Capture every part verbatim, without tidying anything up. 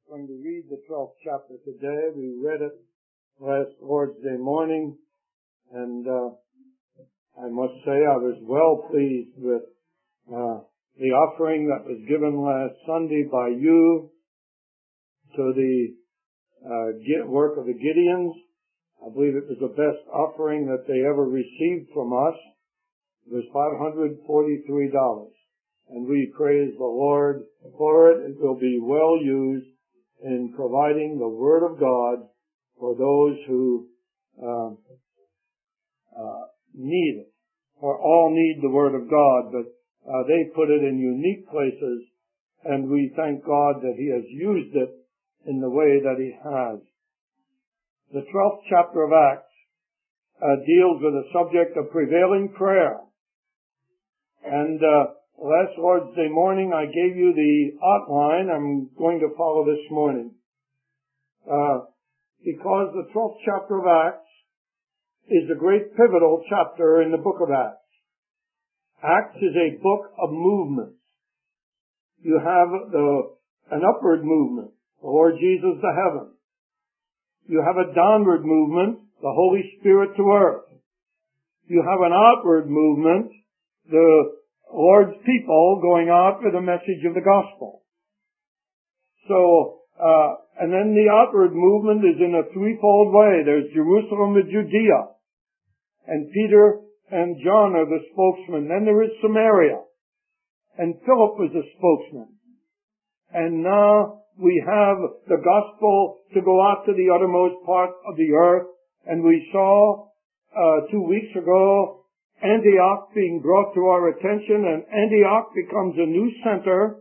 going to read the twelfth chapter today. We read it last Lord's Day morning, and uh, I must say I was well pleased with uh, the offering that was given last Sunday by you to the uh, work of the Gideons. I believe it was the best offering that they ever received from us. It was five hundred forty-three dollars. And we praise the Lord for it. It will be well used in providing the Word of God for those who uh, uh, need it. Or all need the Word of God, but uh, they put it in unique places, and we thank God that He has used it in the way that He has. The twelfth chapter of Acts uh, deals with the subject of prevailing prayer. And uh, last Lord's Day morning, I gave you the outline I'm going to follow this morning. Uh, because the twelfth chapter of Acts is a great pivotal chapter in the book of Acts. Acts is a book of movements. You have the, an upward movement, the Lord Jesus to heaven. You have a downward movement, the Holy Spirit to earth. You have an outward movement, the Lord's people going out with the message of the gospel. So, uh, and then the outward movement is in a threefold way. There's Jerusalem and Judea, and Peter and John are the spokesmen. Then there is Samaria, and Philip was the spokesman. And now we have the gospel to go out to the uttermost part of the earth, and we saw uh, two weeks ago Antioch being brought to our attention, and Antioch becomes a new center.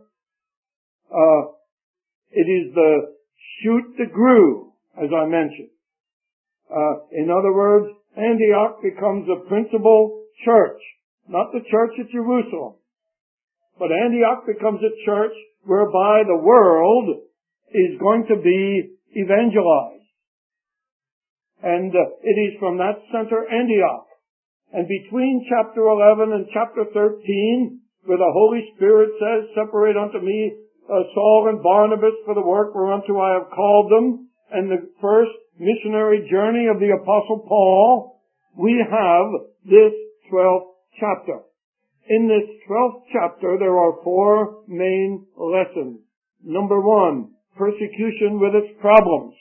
Uh, it is the shoot that grew, as I mentioned. Uh, in other words, Antioch becomes a principal church, not the church at Jerusalem, but Antioch becomes a church whereby the world is going to be evangelized. And uh, it is from that center, Antioch. And between chapter eleven and chapter thirteen, where the Holy Spirit says, separate unto me uh, Saul and Barnabas for the work whereunto I have called them, and the first missionary journey of the Apostle Paul, we have this twelfth chapter. In this twelfth chapter, there are four main lessons. Number one, persecution with its problems.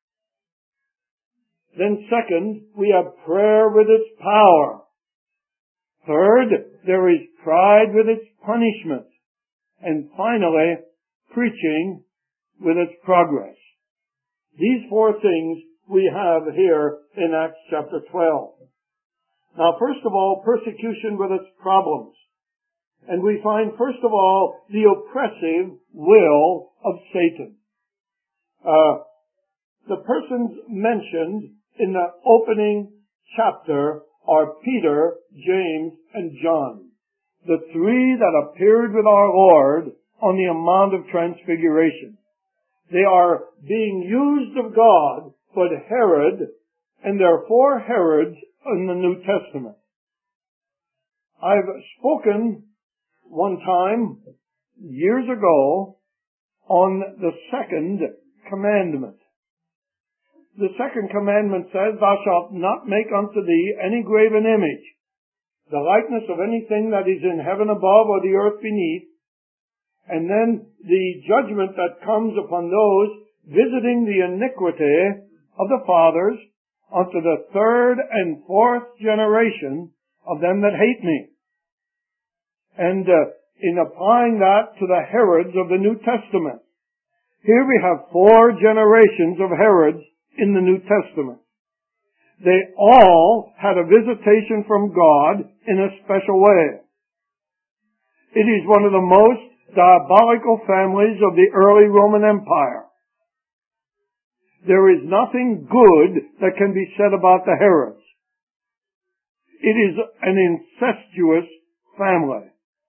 Then second, we have prayer with its power. Third, there is pride with its punishment. And finally, preaching with its progress. These four things we have here in Acts chapter twelve. Now, first of all, persecution with its problems. And we find, first of all, the oppressive will of Satan. Uh, the persons mentioned in the opening chapter are Peter, James, and John, the three that appeared with our Lord on the Mount of Transfiguration. They are being used of God, but Herod, and there are four Herods in the New Testament. I've spoken one time, years ago, on the second commandment. The second commandment says, thou shalt not make unto thee any graven image, the likeness of anything that is in heaven above or the earth beneath. And then the judgment that comes upon those visiting the iniquity of the fathers unto the third and fourth generation of them that hate me. And uh, in applying that to the Herods of the New Testament, here we have four generations of Herods in the New Testament. They all had a visitation from God in a special way. It is one of the most diabolical families of the early Roman Empire. There is nothing good that can be said about the Herods. It is an incestuous family.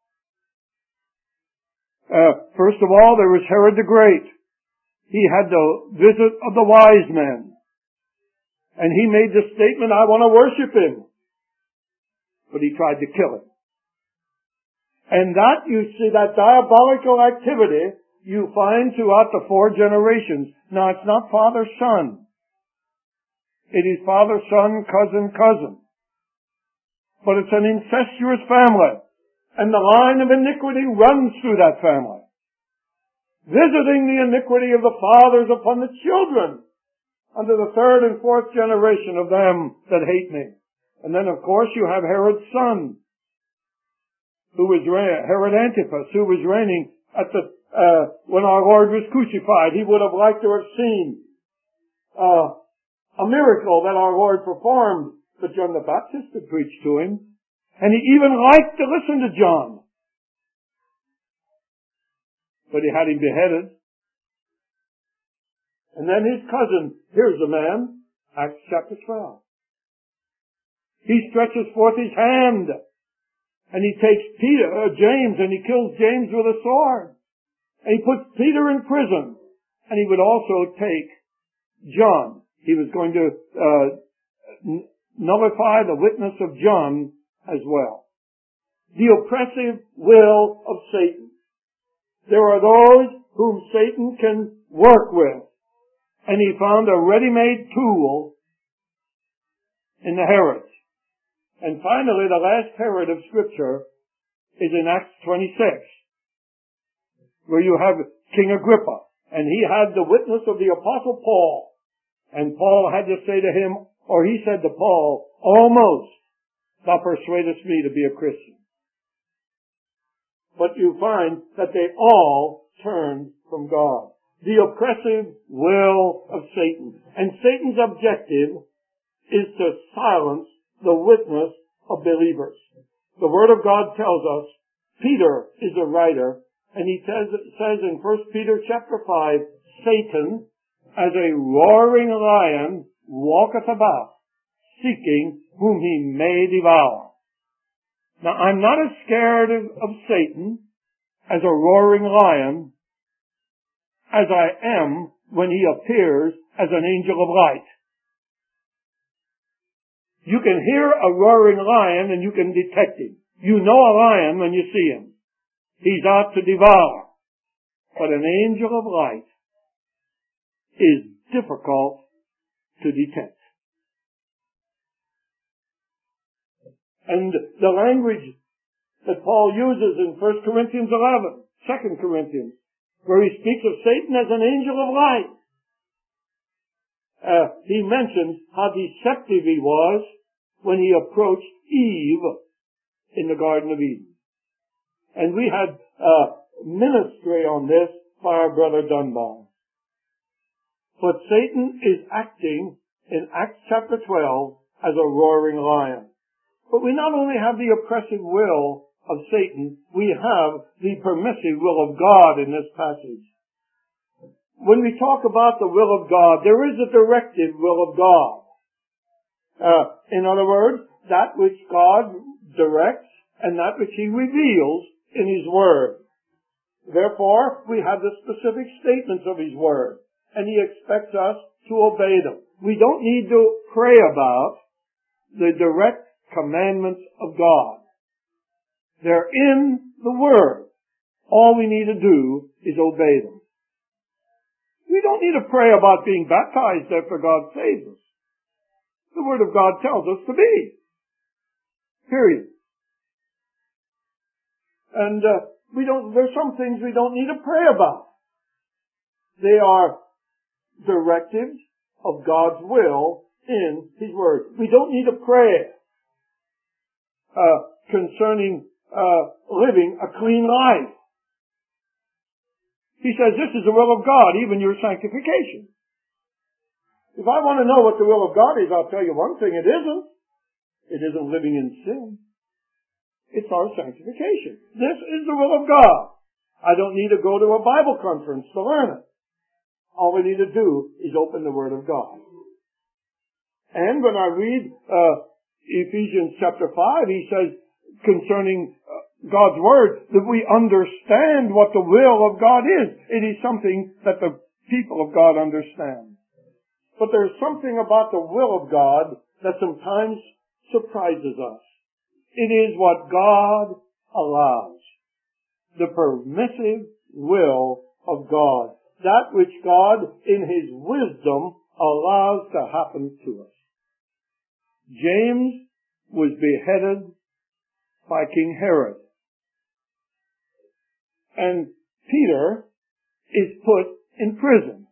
Uh, first of all, there was Herod the Great. He had the visit of the wise men. And he made the statement, I want to worship him. But he tried to kill him. And that, you see, that diabolical activity you find throughout the four generations. Now, it's not father, son. It is father, son, cousin, cousin. But it's an incestuous family. And the line of iniquity runs through that family, visiting the iniquity of the fathers upon the children, unto the third and fourth generation of them that hate me. And then, of course, you have Herod's son, who was Herod Antipas, who was reigning at the uh, when our Lord was crucified. He would have liked to have seen uh, a miracle that our Lord performed, but John the Baptist had preached to him, and he even liked to listen to John. But he had him beheaded. And then his cousin, here's the man, Acts chapter twelve. He stretches forth his hand, and he takes Peter, uh, James, and he kills James with a sword. And he puts Peter in prison. And he would also take John. He was going to uh, n- nullify the witness of John as well. The oppressive will of Satan. There are those whom Satan can work with. And he found a ready-made tool in the Herods. And finally, the last Herod of Scripture is in Acts twenty-six, where you have King Agrippa. And he had the witness of the Apostle Paul. And Paul had to say to him, or he said to Paul, almost thou persuadest me to be a Christian. But you find that they all turned from God. The oppressive will of Satan. And Satan's objective is to silence the witness of believers. The Word of God tells us, Peter is a writer, and he says, says in First Peter chapter five, Satan, as a roaring lion, walketh about, seeking whom he may devour. Now, I'm not as scared of, of Satan as a roaring lion as I am when he appears as an angel of light. You can hear a roaring lion and you can detect him. You know a lion when you see him. He's out to devour. But an angel of light is difficult to detect. And the language that Paul uses in First Corinthians eleven, Second Corinthians, where he speaks of Satan as an angel of light. Uh, he mentions how deceptive he was when he approached Eve in the Garden of Eden. And we had uh, ministry on this by our brother Dunbar. But Satan is acting in Acts chapter twelve as a roaring lion. But we not only have the oppressive will of Satan, we have the permissive will of God in this passage. When we talk about the will of God, there is a directive will of God. Uh, in other words, that which God directs and that which He reveals in His Word. Therefore, we have the specific statements of His Word, and He expects us to obey them. We don't need to pray about the direct commandments of God. They're in the Word. All we need to do is obey them. We don't need to pray about being baptized after God saves us. The Word of God tells us to be. Period. And uh, we don't. There's some things we don't need to pray about. They are directives of God's will in His Word. We don't need to pray uh, concerning uh, living a clean life. He says this is the will of God, even your sanctification. If I want to know what the will of God is, I'll tell you one thing, it isn't. It isn't living in sin. It's our sanctification. This is the will of God. I don't need to go to a Bible conference to learn it. All we need to do is open the Word of God. And when I read uh, Ephesians chapter five, he says concerning uh, God's Word that we understand what the will of God is. It is something that the people of God understand. But there's something about the will of God that sometimes surprises us. It is what God allows. The permissive will of God. That which God, in His wisdom, allows to happen to us. James was beheaded by King Herod. And Peter is put in prison.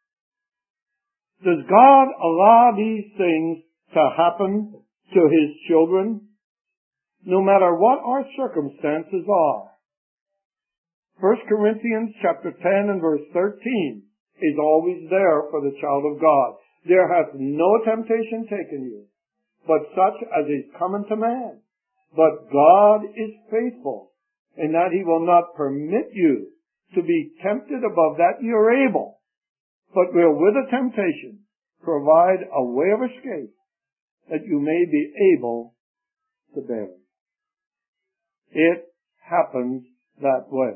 Does God allow these things to happen to His children? No matter what our circumstances are. First Corinthians chapter ten and verse thirteen is always there for the child of God. There hath no temptation taken you, but such as is common to man. But God is faithful, in that He will not permit you to be tempted above that you are able, but will with the temptation provide a way of escape, that you may be able to bear it. It happens that way.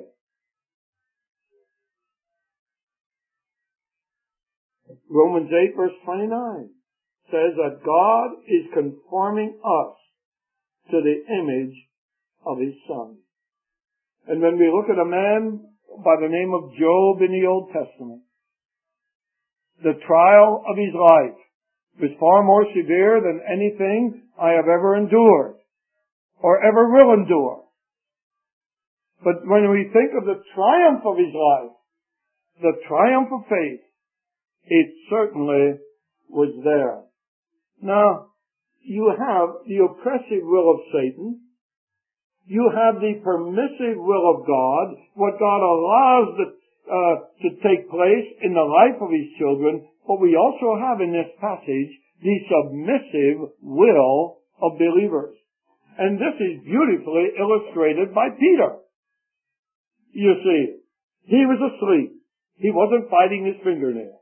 Romans eight verse twenty-nine says that God is conforming us to the image of His Son. And when we look at a man by the name of Job in the Old Testament, the trial of his life was far more severe than anything I have ever endured or ever will endure. But when we think of the triumph of his life, the triumph of faith, it certainly was there. Now, you have the oppressive will of Satan. You have the permissive will of God, what God allows the, uh, to take place in the life of His children. But we also have in this passage the submissive will of believers. And this is beautifully illustrated by Peter. You see, he was asleep. He wasn't biting his fingernails.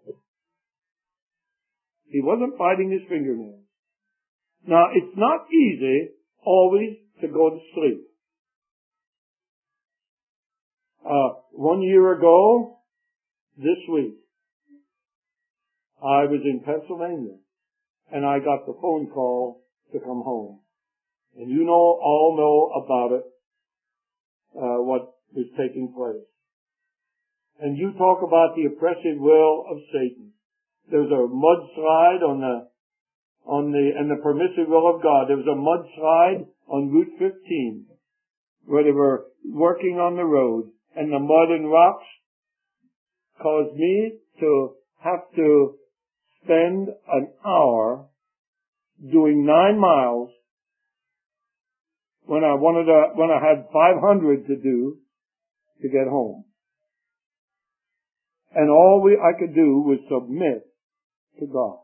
He wasn't biting his fingernails. Now, it's not easy always to go to sleep. Uh, one year ago, this week, I was in Pennsylvania, and I got the phone call to come home. And you know, all know about it, uh, what was taking place. And you talk about the oppressive will of Satan. There was a mudslide on the, on the, and the permissive will of God. There was a mudslide on Route fifteen, where they were working on the road, and the mud and rocks caused me to have to spend an hour doing nine miles when I wanted to, when I had five hundred to do to get home. And all we, I could do was submit to God.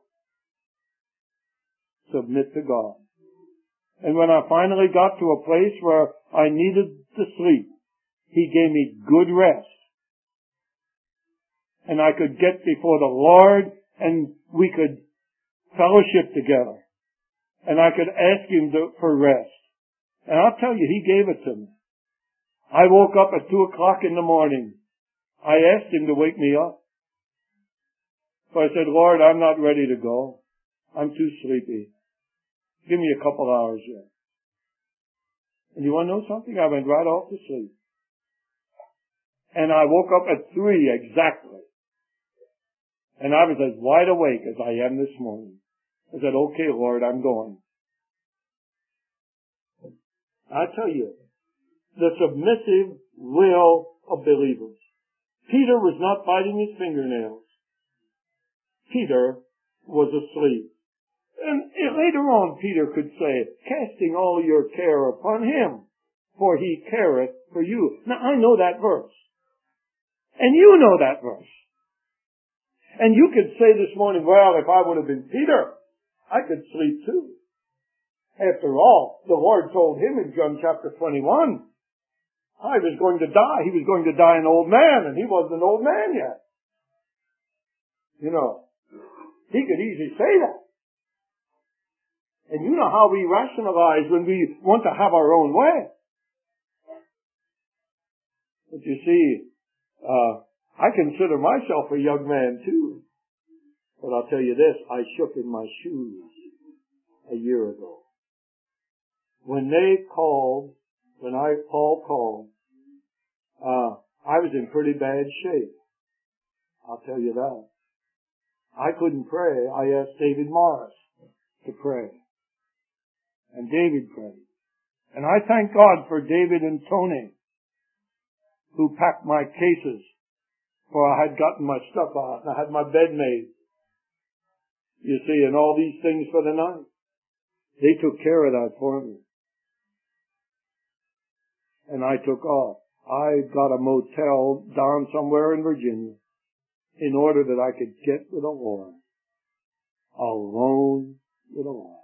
Submit to God. And when I finally got to a place where I needed to sleep, He gave me good rest. And I could get before the Lord, and we could fellowship together. And I could ask Him to, for rest. And I'll tell you, He gave it to me. I woke up at two o'clock in the morning. I asked Him to wake me up. So I said, Lord, I'm not ready to go. I'm too sleepy. Give me a couple hours yet. And you want to know something? I went right off to sleep. And I woke up at three exactly. And I was as wide awake as I am this morning. I said, okay, Lord, I'm going. I tell you, the submissive will of believers. Peter was not biting his fingernails. Peter was asleep. And later on, Peter could say, casting all your care upon Him, for He careth for you. Now, I know that verse. And you know that verse. And you could say this morning, well, if I would have been Peter, I could sleep too. After all, the Lord told him in John chapter twenty-one, I was going to die. He was going to die an old man, and he wasn't an old man yet. You know, he could easily say that. And you know how we rationalize when we want to have our own way. But you see, uh, I consider myself a young man too. But I'll tell you this, I shook in my shoes a year ago. When they called, when I, Paul called, uh, I was in pretty bad shape. I'll tell you that. I couldn't pray. I asked David Morris to pray. And David prayed. And I thank God for David and Tony, who packed my cases, for I had gotten my stuff out and I had my bed made. You see, and all these things for the night. They took care of that for me. And I took off. I got a motel down somewhere in Virginia in order that I could get with the Lord. Alone with the Lord.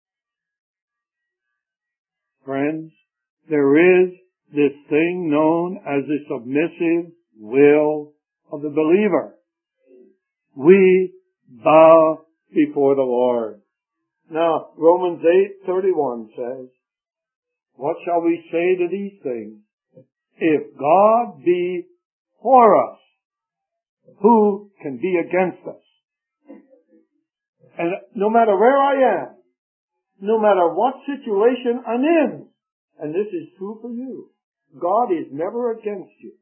Friends, there is this thing known as the submissive will of the believer. We bow before the Lord. Now, Romans eight thirty-one says, what shall we say to these things? If God be for us, who can be against us? And no matter where I am, no matter what situation I'm in, and this is true for you, God is never against you.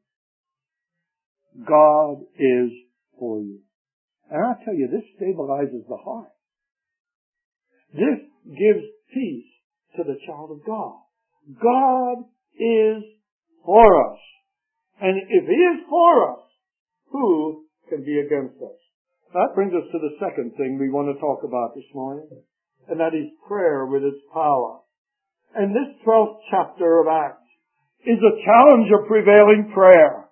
God is for you. And I tell you, this stabilizes the heart. This gives peace to the child of God. God is for us. And if He is for us, who can be against us? That brings us to the second thing we want to talk about this morning, and that is prayer with its power. And this twelfth chapter of Acts is a challenge of prevailing prayer.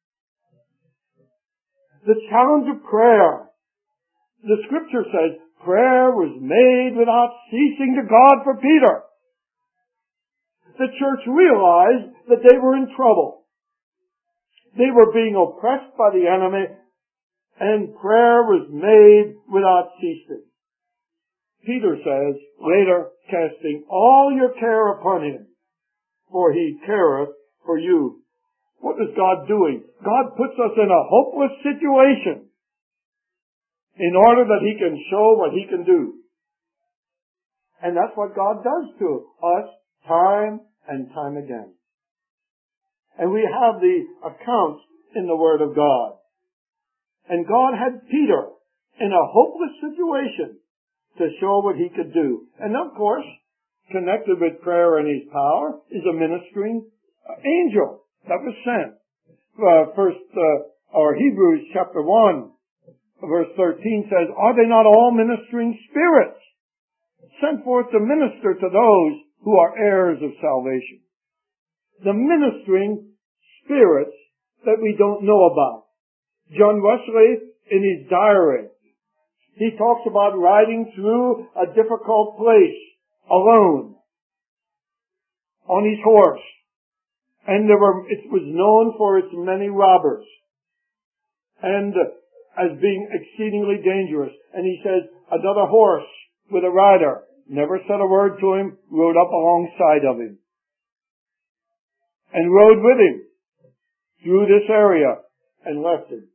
The challenge of prayer. The scripture says prayer was made without ceasing to God for Peter. The church realized that they were in trouble. They were being oppressed by the enemy, and prayer was made without ceasing. Peter says later, casting all your care upon Him, for He careth for you. What is God doing? God puts us in a hopeless situation in order that He can show what He can do. And that's what God does to us time and time again. And we have the accounts in the Word of God. And God had Peter in a hopeless situation to show what He could do. And of course, connected with prayer and His power is a ministering angel that was sent. Uh, first, uh, or Hebrews chapter one, verse thirteen says, are they not all ministering spirits sent forth to minister to those who are heirs of salvation? The ministering spirits that we don't know about. John Wesley, in his diary, he talks about riding through a difficult place alone on his horse. And there were, it was known for its many robbers and uh, as being exceedingly dangerous. And he says, another horse with a rider never said a word to him, rode up alongside of him and rode with him through this area and left him.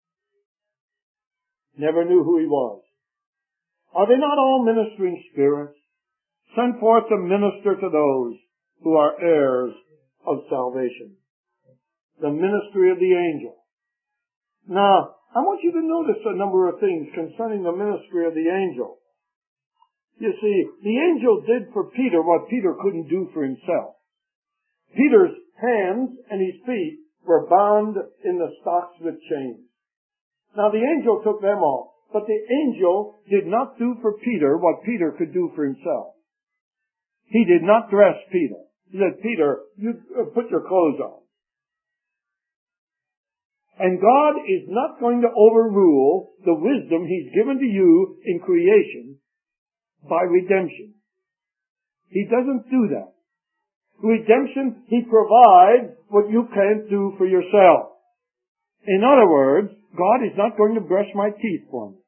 Never knew who he was. Are they not all ministering spirits sent forth to minister to those who are heirs of salvation? The ministry of the angel. Now, I want you to notice a number of things concerning the ministry of the angel. You see, the angel did for Peter what Peter couldn't do for himself. Peter's hands and his feet were bound in the stocks with chains. Now the angel took them off, but the angel did not do for Peter what Peter could do for himself. He did not dress Peter. He said, Peter, you put your clothes on. And God is not going to overrule the wisdom He's given to you in creation by redemption. He doesn't do that. Redemption, He provides what you can't do for yourself. In other words, God is not going to brush my teeth for me.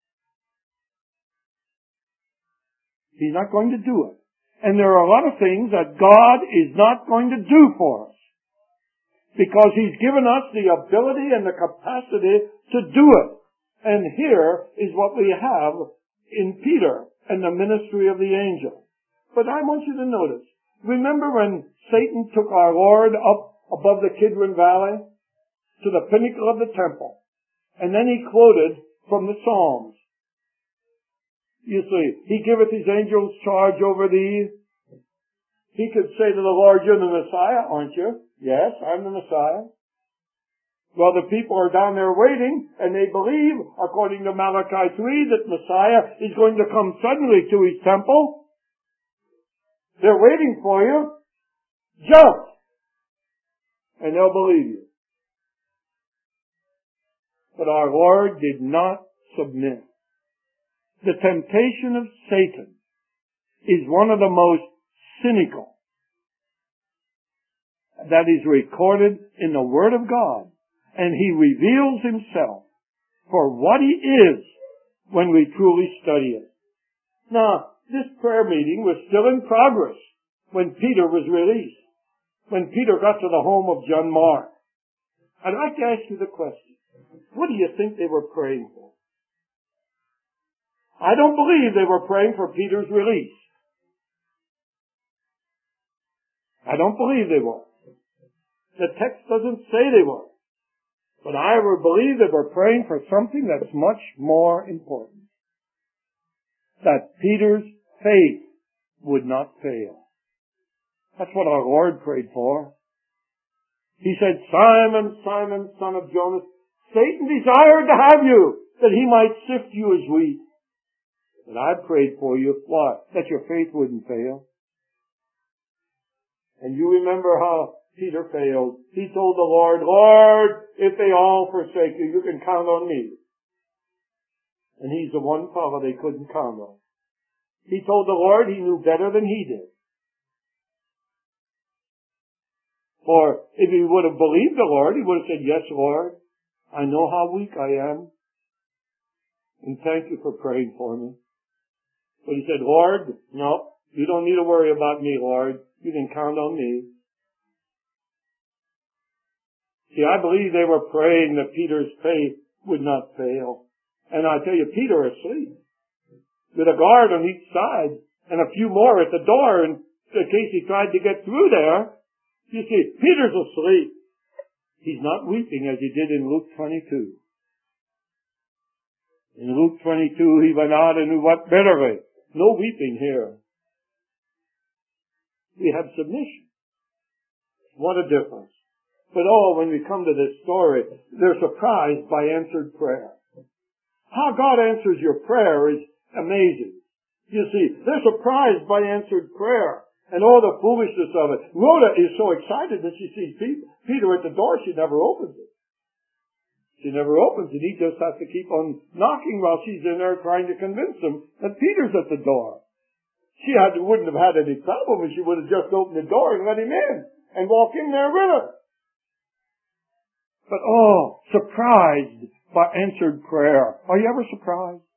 He's not going to do it. And there are a lot of things that God is not going to do for us, because He's given us the ability and the capacity to do it. And here is what we have in Peter and the ministry of the angel. But I want you to notice, remember when Satan took our Lord up above the Kidron Valley to the pinnacle of the temple, And then he quoted from the Psalms. You see, he giveth his angels charge over thee. He could say to the Lord, you're the Messiah, aren't you? Yes, I'm the Messiah. Well, the people are down there waiting, and they believe, according to Malachi three, that Messiah is going to come suddenly to his temple. They're waiting for you. Jump! And they'll believe you. But our Lord did not submit. The temptation of Satan is one of the most cynical that is recorded in the Word of God. And he reveals himself for what he is when we truly study it. Now, this prayer meeting was still in progress when Peter was released. When Peter got to the home of John Mark. I'd like to ask you the question. What do you think they were praying for? I don't believe they were praying for Peter's release. I don't believe they were. The text doesn't say they were. But I would believe they were praying for something that's much more important. That Peter's faith would not fail. That's what our Lord prayed for. He said, Simon, Simon, son of Jonas, Satan desired to have you, that he might sift you as wheat. But I prayed for you, why? That your faith wouldn't fail. And you remember how Peter failed. He told the Lord, Lord, if they all forsake you, you can count on me. And he's the one fellow they couldn't count on. He told the Lord he knew better than he did. For if he would have believed the Lord, he would have said, yes, Lord, I know how weak I am. And thank you for praying for me. But he said, Lord, no, you don't need to worry about me, Lord. You can count on me. See, I believe they were praying that Peter's faith would not fail. And I tell you, Peter asleep. With a guard on each side and a few more at the door in case he tried to get through there. You see, Peter's asleep. He's not weeping as he did in Luke twenty-two. In Luke twenty-two, he went out and wept bitterly. No weeping here. We have submission. What a difference. But oh, when we come to this story, they're surprised by answered prayer. How God answers your prayer is amazing. You see, they're surprised by answered prayer and all the foolishness of it. Rhoda is so excited that she sees Peter at the door, she never opens it. She never opens it. He just has to keep on knocking while she's in there trying to convince him that Peter's at the door. She had, wouldn't have had any problem if she would have just opened the door and let him in and walk in there with her. But oh, surprised by answered prayer. Are you ever surprised?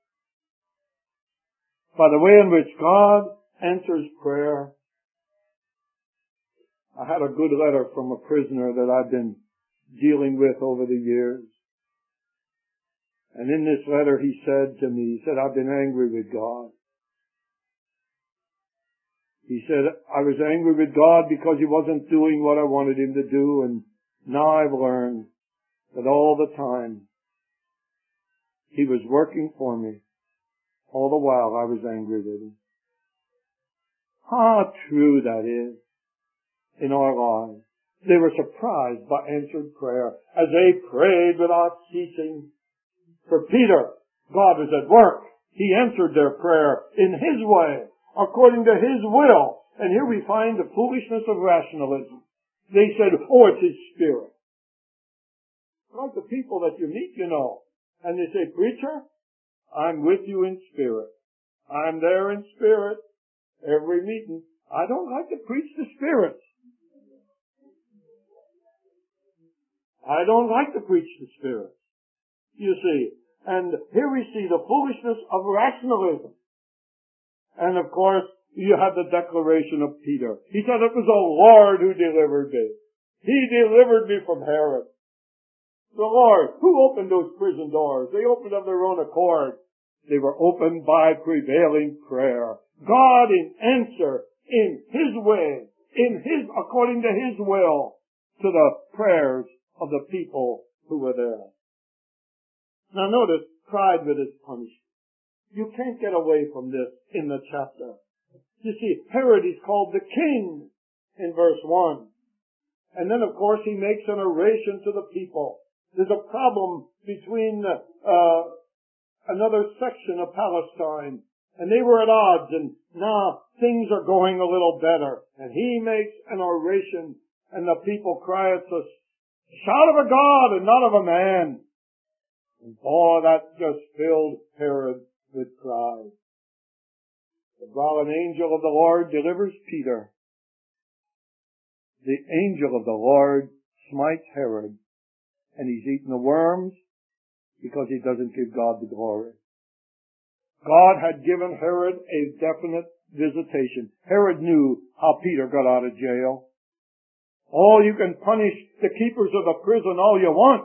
By the way in which God answers prayer. I had a good letter from a prisoner that I've been dealing with over the years. And in this letter he said to me, he said, I've been angry with God. He said, I was angry with God because he wasn't doing what I wanted him to do, and now I've learned that all the time he was working for me. All the while I was angry with him. How true that is in our lives. They were surprised by answered prayer as they prayed without ceasing. For Peter, God was at work. He answered their prayer in his way, according to his will. And here we find the foolishness of rationalism. They said, oh, it's his spirit. Like the people that you meet, you know. And they say, preacher, I'm with you in spirit. I'm there in spirit. Every meeting. I don't like to preach the spirit. I don't like to preach the spirit. You see. And here we see the foolishness of rationalism. And of course, you have the declaration of Peter. He said, it was the Lord who delivered me. He delivered me from Herod. The Lord, who opened those prison doors? They opened of their own accord. They were opened by prevailing prayer. God in answer, in His way, in His, according to His will, to the prayers of the people who were there. Now notice, cried with his punishment. You can't get away from this in the chapter. You see, Herod is called the king in verse one. And then, of course, he makes an oration to the people. There's a problem between uh, another section of Palestine, and they were at odds, and now things are going a little better. And he makes an oration, and the people cry, it's a shout of a God and not of a man. And boy, that just filled Herod with pride. But while an angel of the Lord delivers Peter, the angel of the Lord smites Herod, and he's eaten the worms because he doesn't give God the glory. God had given Herod a definite visitation. Herod knew how Peter got out of jail. Oh, you can punish the keepers of the prison all you want.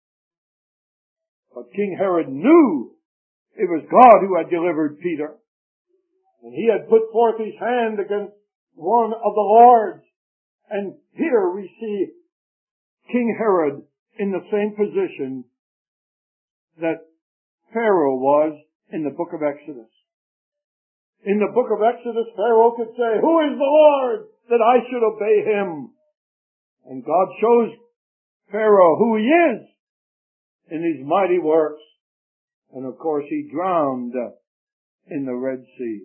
But King Herod knew it was God who had delivered Peter. And he had put forth his hand against one of the lords. And here we see King Herod in the same position that Pharaoh was in the book of Exodus. In the book of Exodus, Pharaoh could say, who is the Lord that I should obey him? And God shows Pharaoh who he is in his mighty works. And of course he drowned in the Red Sea.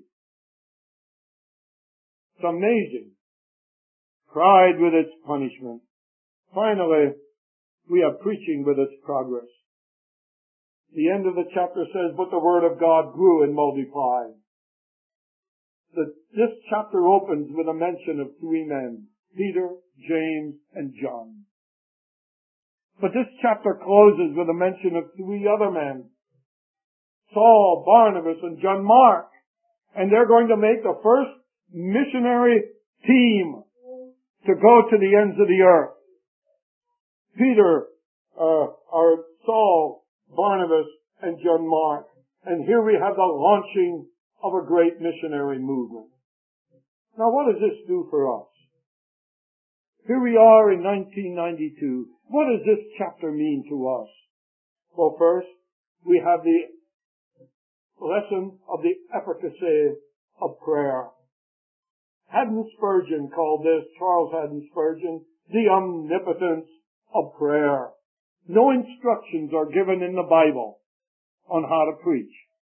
It's amazing. Pride with its punishment. Finally, we have preaching with its progress. The end of the chapter says, but the word of God grew and multiplied. The, this chapter opens with a mention of three men, Peter, James, and John. But this chapter closes with a mention of three other men, Saul, Barnabas, and John Mark. And they're going to make the first missionary team to go to the ends of the earth. Peter, uh, or Saul, Barnabas, and John Mark. And here we have the launching of a great missionary movement. Now what does this do for us? Here we are in nineteen ninety-two. What does this chapter mean to us? Well, first, we have the lesson of the efficacy of prayer. Haddon Spurgeon called this, Charles Haddon Spurgeon, the omnipotence of prayer. No instructions are given in the Bible on how to preach.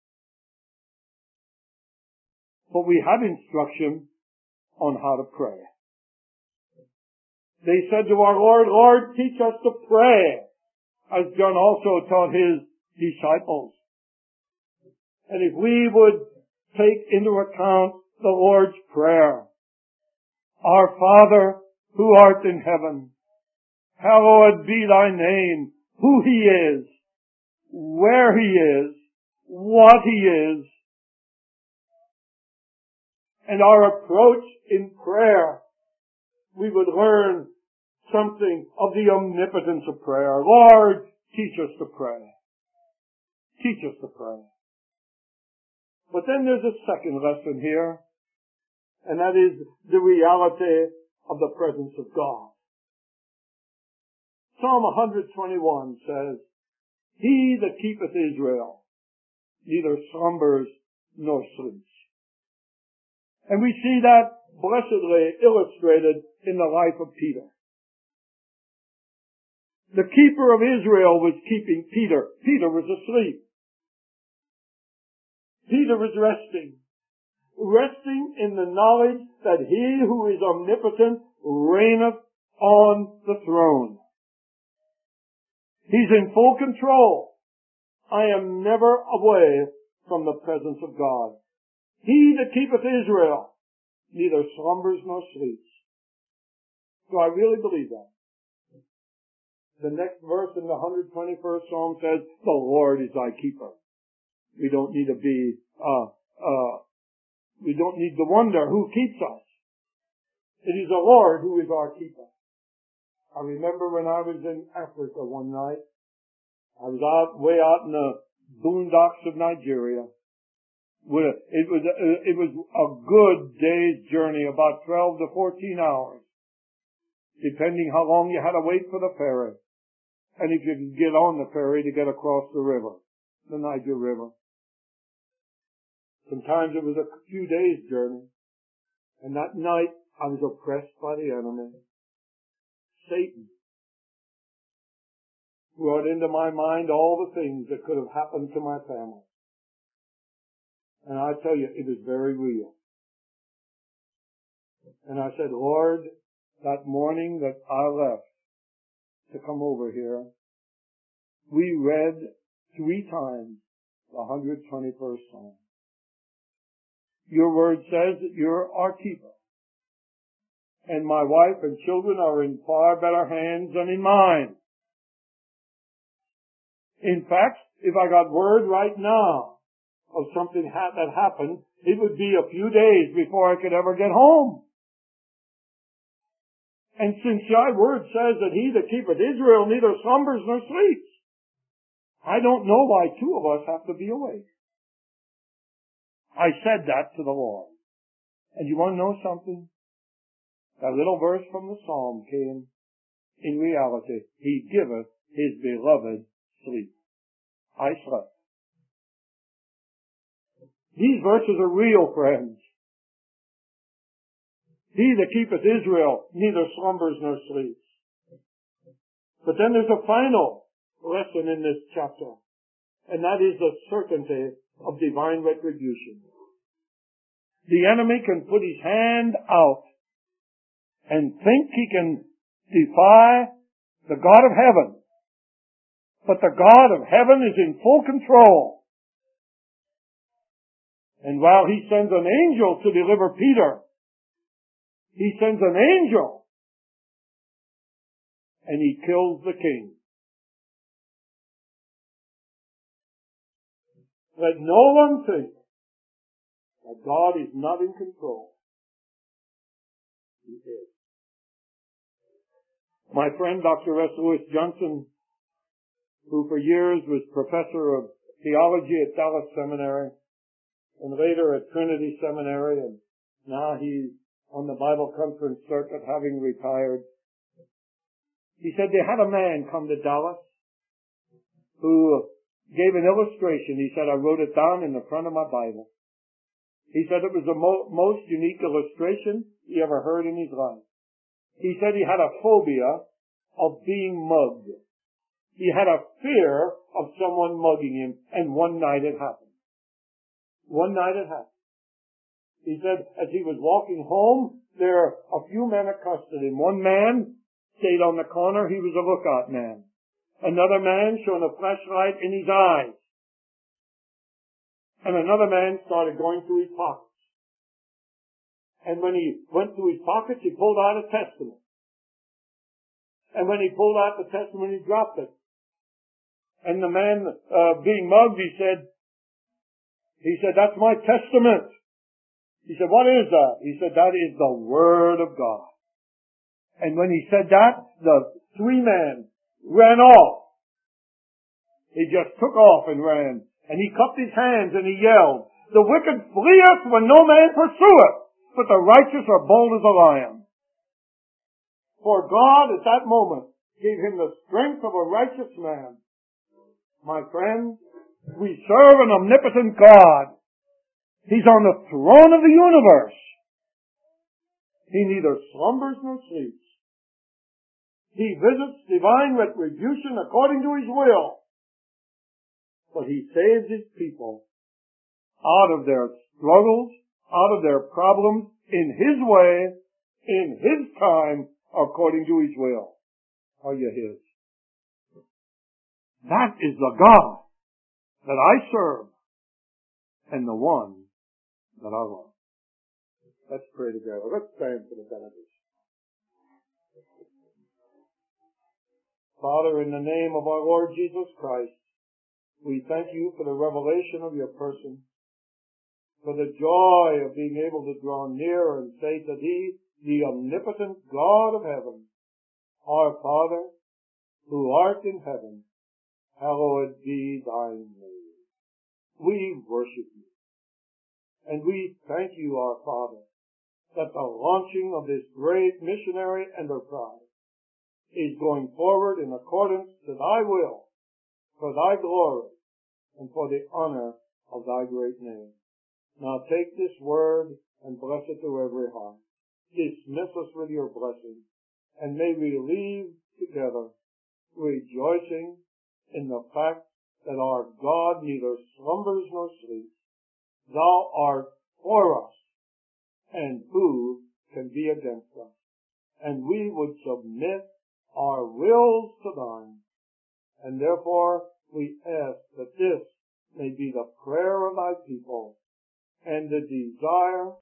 But we have instruction on how to pray. They said to our Lord, Lord, teach us to pray, as John also taught his disciples. And if we would take into account the Lord's Prayer, our Father who art in heaven, hallowed be thy name, who he is, where he is, what he is, and our approach in prayer, we would learn something of the omnipotence of prayer. Lord, teach us to pray. Teach us to pray. But then there's a second lesson here, and that is the reality of the presence of God. Psalm one twenty-one says, He that keepeth Israel neither slumbers nor sleeps. And we see that blessedly illustrated in the life of Peter. The keeper of Israel was keeping Peter. Peter was asleep. Peter was resting. Resting in the knowledge that he who is omnipotent reigneth on the throne. He's in full control. I am never away from the presence of God. He that keepeth Israel neither slumbers nor sleeps. Do I really believe that? The next verse in the one hundred twenty-first Psalm says, the Lord is thy keeper. We don't need to be, uh, uh, we don't need to wonder who keeps us. It is the Lord who is our keeper. I remember when I was in Africa one night, I was out, way out in the boondocks of Nigeria. It was, it was a good day's journey, about twelve to fourteen hours, depending how long you had to wait for the ferry. and if you could get on the ferry to get across the river, the Niger River. Sometimes it was a few days' journey, and that night I was oppressed by the enemy. Satan brought into my mind all the things that could have happened to my family. And I tell you, it was very real. And I said, Lord, that morning that I left to come over here, we read three times the one hundred twenty-first Psalm. Your word says that you're our keeper. And my wife and children are in far better hands than in mine. In fact, if I got word right now of something ha- that happened, it would be a few days before I could ever get home. And since thy word says that he that keepeth Israel neither slumbers nor sleeps, I don't know why two of us have to be awake. I said that to the Lord. And you want to know something? That little verse from the Psalm came in reality. He giveth his beloved sleep. I slept. These verses are real, friends. He that keepeth Israel neither slumbers nor sleeps. But then there's a final lesson in this chapter, and that is the certainty of divine retribution. The enemy can put his hand out and think he can defy the God of heaven. But the God of heaven is in full control. And while he sends an angel to deliver Peter, he sends an angel and he kills the king. Let no one think that God is not in control. He is. My friend Doctor S. Lewis Johnson, who for years was professor of theology at Dallas Seminary and later at Trinity Seminary, and now he's on the Bible conference circuit having retired. He said they had a man come to Dallas who gave an illustration. He said, I wrote it down in the front of my Bible. He said it was the mo- most unique illustration he ever heard in his life. He said he had a phobia of being mugged. He had a fear of someone mugging him, and one night it happened. One night it happened. He said as he was walking home, there a few men accosted him. One man stayed on the corner. He was a lookout man. Another man shone a flashlight in his eyes. And another man started going through his pockets. And when he went through his pockets, he pulled out a Testament. And when he pulled out the Testament, he dropped it. And the man uh, being mugged, he said, he said, that's my testament. He said, what is that? He said, that is the Word of God. And when he said that, the three men ran off. He just took off and ran. And he cupped his hands and he yelled, the wicked fleeth when no man pursueth, but the righteous are bold as a lion. For God at that moment gave him the strength of a righteous man. My friend, we serve an omnipotent God. He's on the throne of the universe. He neither slumbers nor sleeps. He visits divine retribution according to his will. But he saves his people out of their struggles, out of their problems, in his way, in his time, according to his will. Are you his? That is the God that I serve and the one that I love. Let's pray together. Let's stand for the benediction. Father, in the name of our Lord Jesus Christ, we thank you for the revelation of your person, for the joy of being able to draw near and say to thee, the omnipotent God of heaven, our Father, who art in heaven, hallowed be thy name. We worship you. And we thank you, our Father, that the launching of this great missionary enterprise is going forward in accordance to thy will, for thy glory, and for the honor of thy great name. Now take this word and bless it to every heart. Dismiss us with your blessing, and may we leave together rejoicing in the fact that our God neither slumbers nor sleeps. Thou art for us, and who can be against us? And we would submit our wills to thine. And therefore we ask that this may be the prayer of thy people and the desire